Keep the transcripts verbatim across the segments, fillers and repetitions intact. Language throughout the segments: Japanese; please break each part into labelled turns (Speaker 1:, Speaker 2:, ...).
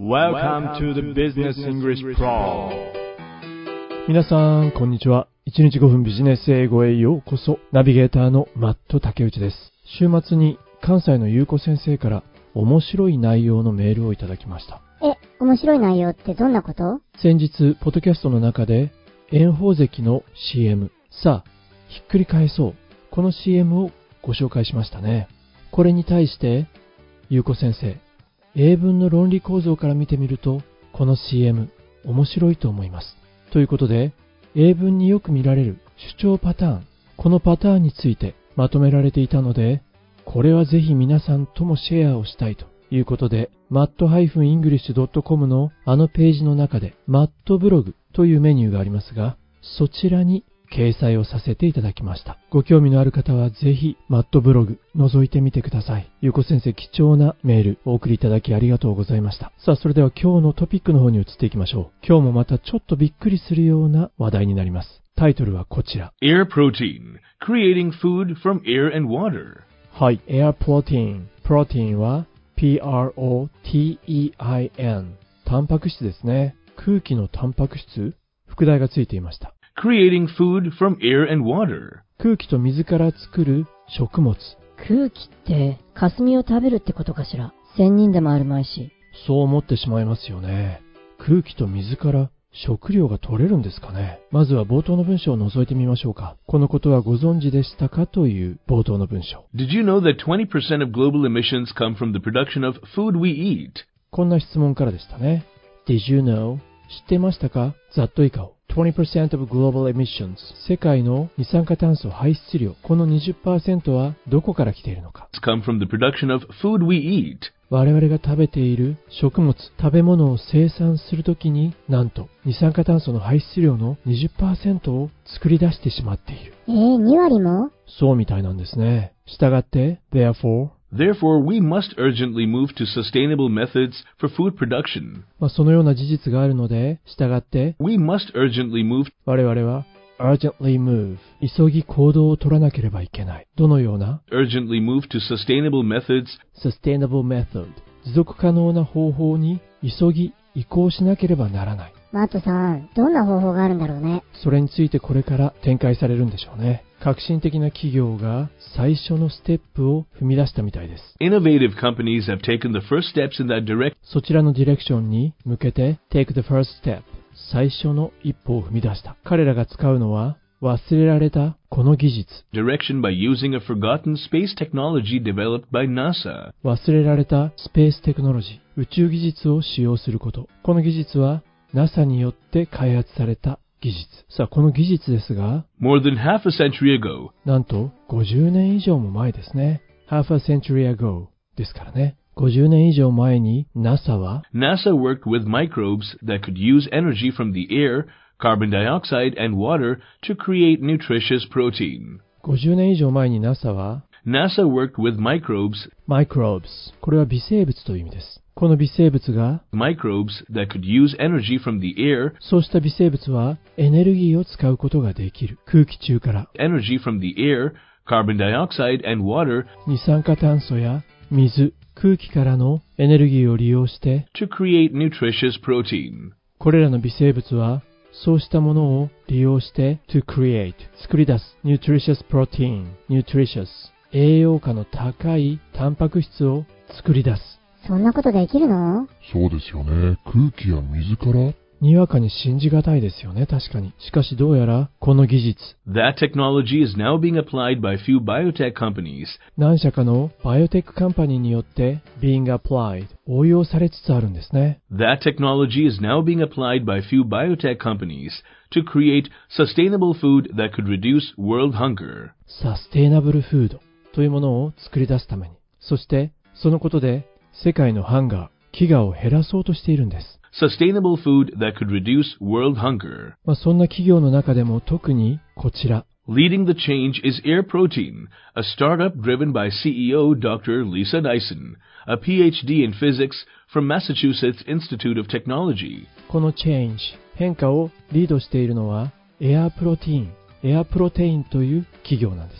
Speaker 1: Welcome to the Business English Pro。
Speaker 2: 皆さんこんにちは。いちにちごふんビジネス英語へようこそ。ナビゲーターのマット竹内です。週末に関西のゆうこ先生から面白い内容のメールをいただきました。
Speaker 3: え、面白い内容ってどんなこと？
Speaker 2: 先日ポッドキャストの中で炎鵬関の シーエム、 さあひっくり返そう、この シーエム をご紹介しましたね。これに対してゆうこ先生、英文の論理構造から見てみるとこの シーエム 面白いと思いますということで、英文によく見られる主張パターン、このパターンについてまとめられていたので、これはぜひ皆さんともシェアをしたいということで、マット イングリッシュ ドットコム のあのページの中でマットブログというメニューがありますが、そちらに掲載をさせていただきました。ご興味のある方はぜひマットブログ覗いてみてください。ゆうこ先生、貴重なメールお送りいただきありがとうございました。さあ、それでは今日のトピックの方に移っていきましょう。今日もまたちょっとびっくりするような話題になります。タイトルはこちら。
Speaker 1: Air Protein Creating Food from Air and Water。
Speaker 2: はい、Air Protein。 プロテインは ピーアールオーティーイーアイエヌ、 タンパク質ですね。空気のタンパク質、副題がついていました。
Speaker 1: Creating food from air and water。
Speaker 2: 空気と水から作る食物。
Speaker 3: 空気って霞を食べるってことかしら。仙人でもあるまいし。
Speaker 2: そう思ってしまいますよね。空気と水から食料が取れるんですかね。まずは冒頭の文章を覗いてみましょうか。このことはご存知でしたかという冒頭の文章。
Speaker 1: Did you know that twenty percent of global emissions come from the production of food we eat？
Speaker 2: こんな質問からでしたね。 Did you know？ 知ってましたか？ざっと以下を。twenty percent of global emissions、 世界の二酸化炭素排出量、この にじゅっパーセント はどこから来ているのか。
Speaker 1: come from the production of food we eat。
Speaker 2: 我々が食べている食物、食べ物を生産するときに、なんと二酸化炭素の排出量の にじゅっパーセント を作り出してしまっている。
Speaker 3: えー、に割も？
Speaker 2: そうみたいなんですね。したがって therefore
Speaker 1: Therefore, we must urgently move to sustainable methods for food production.
Speaker 2: まあ、そのような事実があるので、したがって
Speaker 1: We must urgently move
Speaker 2: 我々は urgently move、 急ぎ行動を取らなければいけない。どのような？
Speaker 1: urgently move to sustainable methods
Speaker 2: sustainable method、 持続可能な方法に急ぎ移行しなければならない。
Speaker 3: マットさん、どんな方法があるんだろうね。
Speaker 2: それについてこれから展開されるんでしょうね。革新的な企業が最初のステップを踏み出したみたいです。
Speaker 1: Innovative companies have taken the first steps in that direction.
Speaker 2: そちらのディレクションに向けて take the first step、 最初の一歩を踏み出した。彼らが使うのは忘れられたこの技術。
Speaker 1: Direction by using a forgotten space technology developed by NASA.
Speaker 2: 忘れられたスペーステクノロジー、宇宙技術を使用すること。この技術は ナサ によって開発された技術。さあ、この技術ですが、
Speaker 1: More than half a century ago,
Speaker 2: なんとごじゅうねん以上も前ですね。half a century ago ですからね。ごじゅうねん以上前に ナサ は
Speaker 1: NASA worked with microbes that could use energy from the air, carbon dioxide, and water to create nutritious protein.
Speaker 2: ごじゅうねん以上前に ナサ は
Speaker 1: NASA worked with microbes,
Speaker 2: microbes、 これは微生物という意味です。この微生物が
Speaker 1: microbes that could use energy from the air,
Speaker 2: そうした微生物はエネルギーを使うことができる。空気中から
Speaker 1: energy from the air, carbon dioxide, and water
Speaker 2: 二酸化炭素や水、空気からのエネルギーを利用して、
Speaker 1: to create nutritious protein.
Speaker 2: これらの微生物はそうしたものを利用して to create、 作り出す nutritious protein、 nutritious、 栄養価の高いタンパク質を作り出す。
Speaker 3: そんなことできるの？
Speaker 4: そうですよね。空気や水から？
Speaker 2: にわかに信じがたいですよね、確かに。しかしどうやらこの技術、
Speaker 1: That technology is now being applied by few biotech companies.
Speaker 2: 何社かのバイオテックカンパニーによって being applied、 応用されつつあるんですね。
Speaker 1: That technology is now being applied by few biotech companies to create sustainable food that could reduce world hunger.
Speaker 2: サステイナブルフードというものを作り出すために、そしてそのことで世界のハンガー、飢餓を減らそうとしているんです。
Speaker 1: Sustainable food that could reduce world hunger.
Speaker 2: まあ、そんな企業の中でも特にこちら。
Speaker 1: Leading the change is Air Protein, a startup driven by C E O Doctor Lisa Dyson, a P H D in physics from Massachusetts Institute of Technology.
Speaker 2: この change、変化をリードしているのはエアプロテイン、エアプロテインという企業なんですね。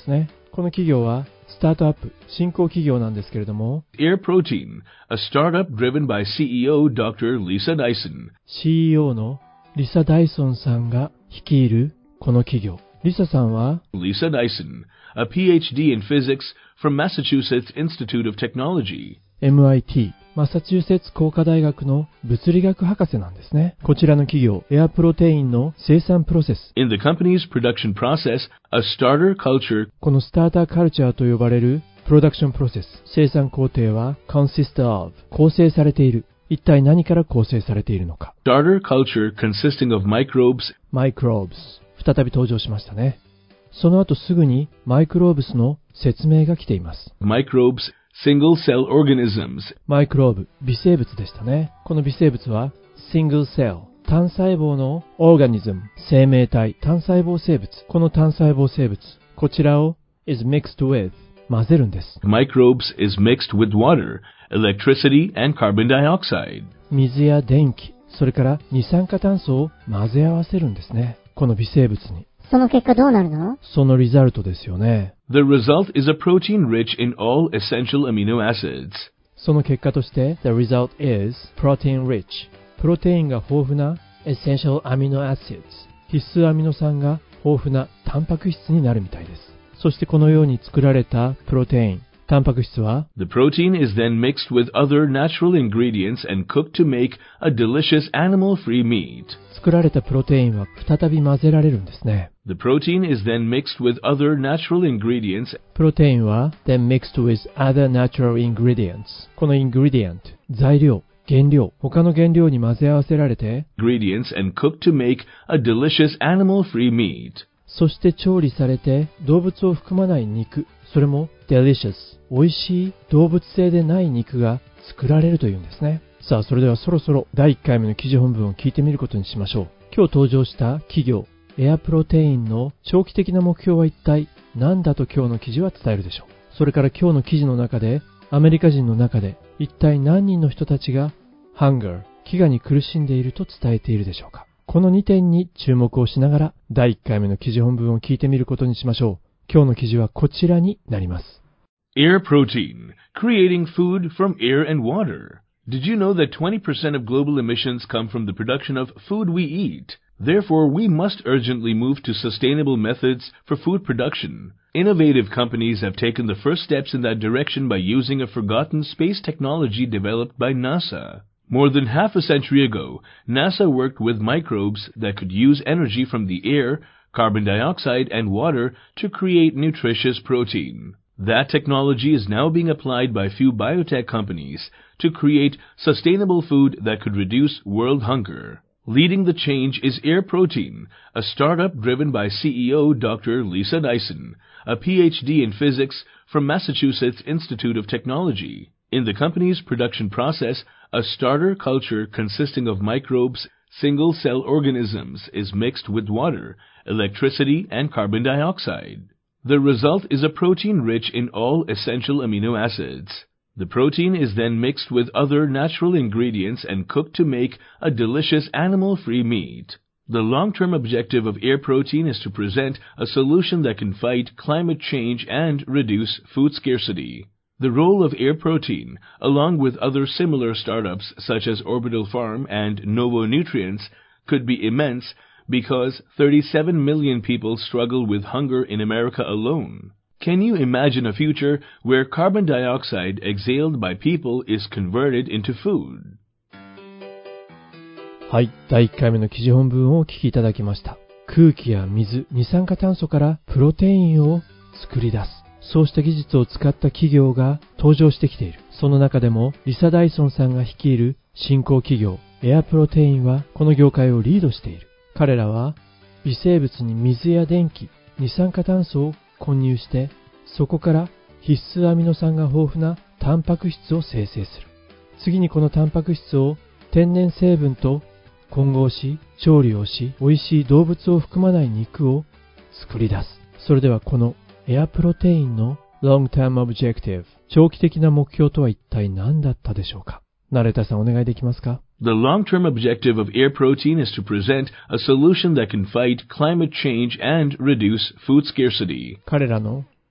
Speaker 2: この企業はスタートアップ、新興企業なんですけれども、
Speaker 1: Air Protein, a startup driven by シーイーオー Doctor Lisa Dyson.
Speaker 2: シーイーオー のリサ・ダイソンさんが率いるこの企業。リサさんは
Speaker 1: Lisa Dyson, aピーエイチディーin physics from Massachusetts Institute of Technology.
Speaker 2: エムアイティー、マサチューセッツ工科大学の物理学博士なんですね。こちらの企業、エアプロテインの生産プロセス。
Speaker 1: In the company's production process, a starter culture
Speaker 2: このスターターカルチャーと呼ばれるプロダクションプロセス、生産工程は consist of、構成されている。一体何から構成されているのか。
Speaker 1: starter culture consisting of microbes,
Speaker 2: microbes、再び登場しましたね。その後すぐにマイクローブスの説明が来ています。
Speaker 1: microbes, single cell organisms.
Speaker 2: マイクローブ、微生物でしたね。この微生物は single cell、単細胞の organism、生命体、単細胞生物。この単細胞生物、こちらを is mixed with、混ぜるんです。
Speaker 1: Microbes is mixed with water, electricity, and carbon dioxide.
Speaker 2: 水や電気、それから二酸化炭素を混ぜ合わせるんですね。この微生物に。
Speaker 3: その結果どうなるの？
Speaker 2: そのリザルトですよね。
Speaker 1: The result is a protein rich in all essential amino acids.
Speaker 2: その結果として The result is protein rich。プロテインが豊富な essential amino acids。必須アミノ酸が豊富なタンパク質になるみたいです。そしてこのように作られたプロテイン、タンパク質は
Speaker 1: The protein is then mixed with other natural ingredients and cooked to make a delicious animal-free meat.
Speaker 2: 作られたプロテインは再び混ぜられるんですね。
Speaker 1: The protein is then mixed with other natural ingredients.
Speaker 2: プロテインは then mixed with other natural ingredients。この ingredient、材料、原料、他の原料に混ぜ合わせられて
Speaker 1: ingredients and cooked to make a delicious animal-free meat.
Speaker 2: そして調理されて動物を含まない肉、それも delicious、美味しい動物性でない肉が作られるというんですね。さあ、それではそろそろだいいっかいめの記事本文を聞いてみることにしましょう。今日登場した企業、エアプロテインの長期的な目標は一体何だと今日の記事は伝えるでしょう。それから今日の記事の中で、アメリカ人の中で一体何人の人たちが hunger、飢餓に苦しんでいると伝えているでしょうか。このにてんに注目をしながらだいいっかいめの記事本文を聞いてみることにしましょう。今日の記事はこちらになります。
Speaker 1: Air protein, creating food from air and water. Did you know that twenty percent of global emissions come from the production of food we eat? Therefore, we must urgently move to sustainable methods for food production. Innovative companies have taken the first steps in that direction by using a forgotten space technology developed by NASA. More than half a century ago, NASA worked with microbes that could use energy from the air, carbon dioxide, and water to create nutritious protein. That technology is now being applied by few biotech companies to create sustainable food that could reduce world hunger. Leading the change is Air Protein, a startup driven by C E O Doctor Lisa Dyson, a P H D in physics from Massachusetts Institute of Technology. In the company's production process, a starter culture consisting of microbes, single-cell organisms is mixed with water, electricity, and carbon dioxide. The result is a protein rich in all essential amino acids. The protein is then mixed with other natural ingredients and cooked to make a delicious animal-free meat. The long-term objective of Air Protein is to present a solution that can fight climate change and reduce food scarcity. The role of Air Protein, along with other similar startups such as Orbital Farm and Novo Nutrients, could be immense because thirty-seven million people struggle with hunger in America alone. Can you imagine a future where carbon dioxide exhaled by people is converted into food?
Speaker 2: はい、だいいっかいめの記事本文をお聞きいただきました。空気や水、二酸化炭素からプロテインを作り出す。そうした技術を使った企業が登場してきている。その中でもリサ・ダイソンさんが率いる新興企業エアプロテインはこの業界をリードしている。彼らは微生物に水や電気、二酸化炭素を混入して、そこから必須アミノ酸が豊富なタンパク質を生成する。次にこのタンパク質を天然成分と混合し、調理をし、美味しい動物を含まない肉を作り出す。それではこのエアプロテインの Long-Term Objective、長期的な目標とは一体何だったでしょうか。ナレーターさんお願いできますか。
Speaker 1: The long-term objective of Air Protein is to present a solution that can fight climate change and reduce food scarcity.
Speaker 2: 彼らの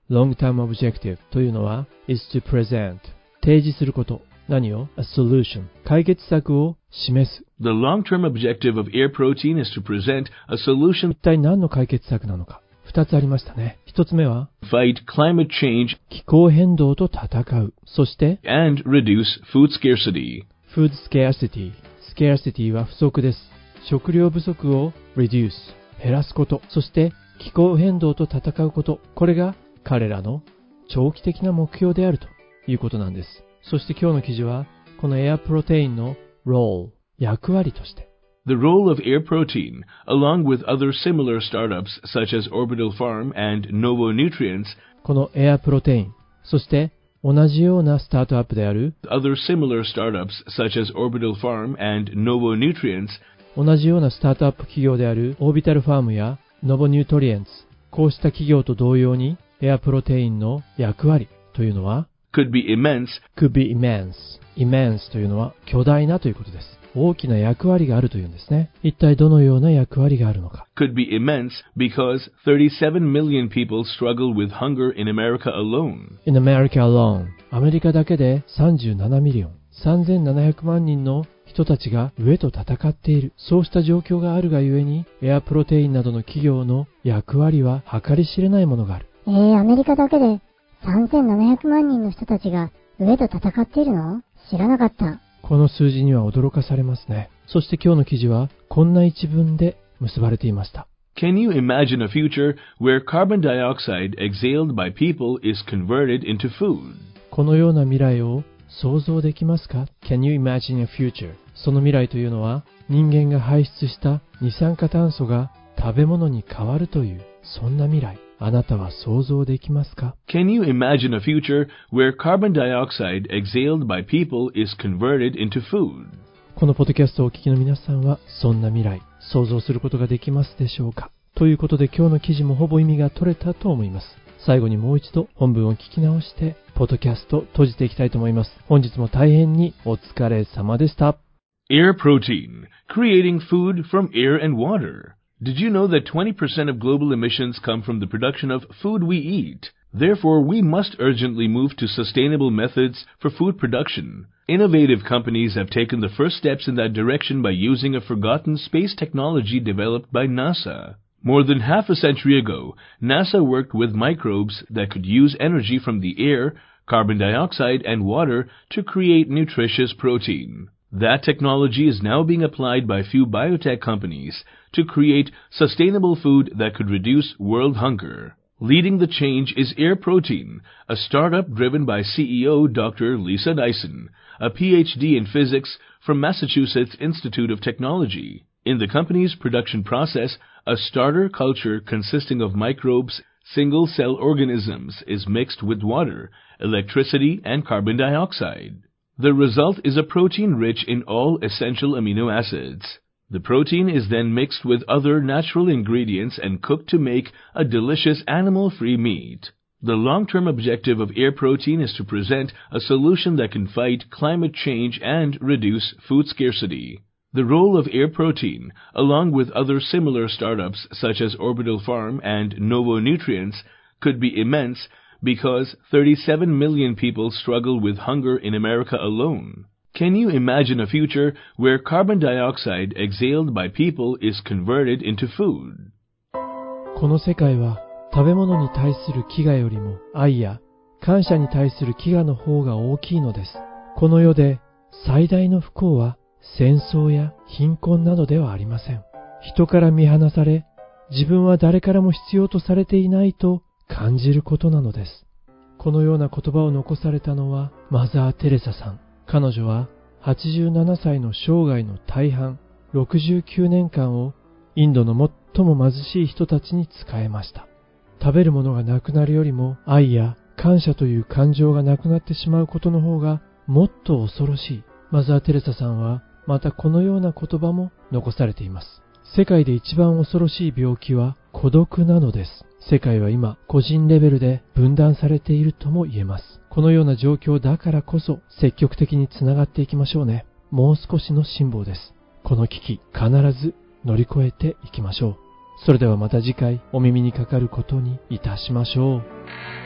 Speaker 2: long-term objective というのは is to present 提示すること。何を ?a solution 解決策を示す。
Speaker 1: The long-term objective of ear protein is to present a solution
Speaker 2: 一体何の解決策なのか。二つありましたね。一つ目は
Speaker 1: fight climate change
Speaker 2: 気候変動と戦う。そして
Speaker 1: and reduce food scarcity.
Speaker 2: food scarcity scarcity は不足です。食料不足を reduce 減らすこと。そして気候変動と戦うこと。これが彼らの長期的な目標であるということなんです。そして今日の記事はこのエアプロテインの role 役割として
Speaker 1: The role of ear protein, along with other similar startups such as Orbital Farm and Novo Nutrients,
Speaker 2: このエアプロテイン、そして同じようなスタートアップである
Speaker 1: other similar startups such as Orbital Farm and Novo Nutrients,
Speaker 2: 同じようなスタートアップ企業であるオービタルファームやノボニュートリエンツ、こうした企業と同様にエアプロテインの役割というのは
Speaker 1: could be immense,
Speaker 2: could be immense immense というのは巨大なということです。大きな役割があるというんですね。一体どのような役割があるのか。
Speaker 1: could be immense because thirty-seven million people struggle with hunger in America alone.
Speaker 2: In America alone アメリカだけでさんじゅうななミリオンさんぜんななひゃくまん人の人たちが飢えと戦っている。そうした状況があるがゆえにエアプロテインなどの企業の役割は計り知れないものがある。
Speaker 3: えー、アメリカだけでさんぜんななひゃくまん人の人たちが飢えと戦っているの？知らなかった。
Speaker 2: この数字には驚かされますね。そして今日の記事はこんな一文で結ばれていました。
Speaker 1: Can you imagine a future where carbon dioxide exhaled by people is converted into food?
Speaker 2: このような未来を想像できますか？ Can you imagine a future? その未来というのは人間が排出した二酸化炭素が食べ物に変わるというそんな未来。あなたは想像できますか？
Speaker 1: Can you imagine a future where carbon dioxide exhaled by people is converted into food?
Speaker 2: このポッドキャストをお聞きの皆さんはそんな未来想像することができますでしょうか？ということで今日の記事もほぼ意味が取れたと思います。最後にもう一度本文を聞き直してポッドキャスト閉じていきたいと思います。本日も大変にお疲れ様でした。
Speaker 1: Ear protein, creating food from air and water.Did you know that twenty percent of global emissions come from the production of food we eat? Therefore, we must urgently move to sustainable methods for food production. Innovative companies have taken the first steps in that direction by using a forgotten space technology developed by NASA. More than half a century ago, NASA worked with microbes that could use energy from the air, carbon dioxide, and water to create nutritious protein.That technology is now being applied by few biotech companies to create sustainable food that could reduce world hunger. Leading the change is Ear Protein, a startup driven by C E O Doctor Lisa Dyson, a P H D in physics from Massachusetts Institute of Technology. In the company's production process, a starter culture consisting of microbes, single-cell organisms, is mixed with water, electricity, and carbon dioxide.The result is a protein rich in all essential amino acids. The protein is then mixed with other natural ingredients and cooked to make a delicious animal-free meat. The long-term objective of Ear Protein is to present a solution that can fight climate change and reduce food scarcity. The role of Ear Protein, along with other similar startups such as Orbital Farm and Novo Nutrients, could be immense.Because thirty-seven million people struggle with hunger in America alone. Can you imagine a future where carbon dioxide exhaled by people is converted into food?
Speaker 2: この世界は食べ物に対する飢餓よりも愛や感謝に対する飢餓の方が大きいのです。この世で最大の不幸は戦争や貧困などではありません。人から見放され、自分は誰からも必要とされていないと感じることなのです。このような言葉を残されたのはマザー・テレサさん。彼女ははちじゅうななさいの生涯の大半、ろくじゅうきゅうねんかんをインドの最も貧しい人たちに仕えました。食べるものがなくなるよりも愛や感謝という感情がなくなってしまうことの方がもっと恐ろしい。マザー・テレサさんはまたこのような言葉も残されています。世界で一番恐ろしい病気は孤独なのです。世界は今個人レベルで分断されているとも言えます。このような状況だからこそ積極的につながっていきましょうね。もう少しの辛抱です。この危機必ず乗り越えていきましょう。それではまた次回お耳にかかることにいたしましょう。